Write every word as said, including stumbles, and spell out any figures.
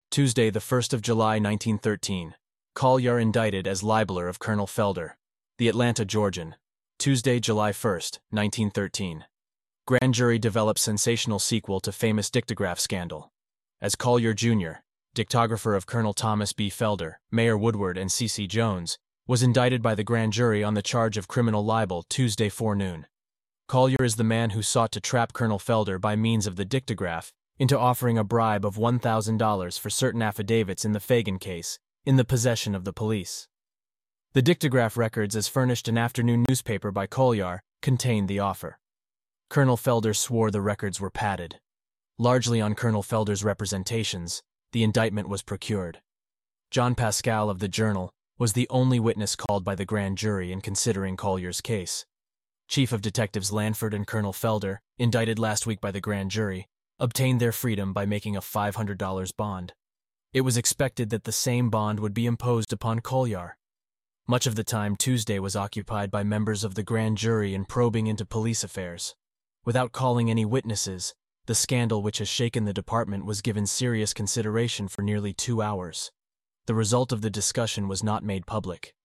Tuesday, the first of July nineteen thirteen. Collier indicted as libeler of Colonel Felder. The Atlanta Georgian. Tuesday, July first, nineteen thirteen. Grand jury develops sensational sequel to famous dictograph scandal. As Collier Junior, dictographer of Colonel Thomas B. Felder, Mayor Woodward, and C C Jones, was indicted by the grand jury on the charge of criminal libel Tuesday forenoon. Collier is the man who sought to trap Colonel Felder by means of the dictograph into offering a bribe of one thousand dollars for certain affidavits in the Fagan case, in the possession of the police. The dictograph records, as furnished an afternoon newspaper by Collier, contained the offer. Colonel Felder swore the records were padded. Largely on Colonel Felder's representations, the indictment was procured. John Pascal of the Journal was the only witness called by the grand jury in considering Collier's case. Chief of Detectives Lanford and Colonel Felder, indicted last week by the grand jury, obtained their freedom by making a five hundred dollars bond. It was expected that the same bond would be imposed upon Collier. Much of the time Tuesday was occupied by members of the grand jury in probing into police affairs. Without calling any witnesses, the scandal which has shaken the department was given serious consideration for nearly two hours. The result of the discussion was not made public.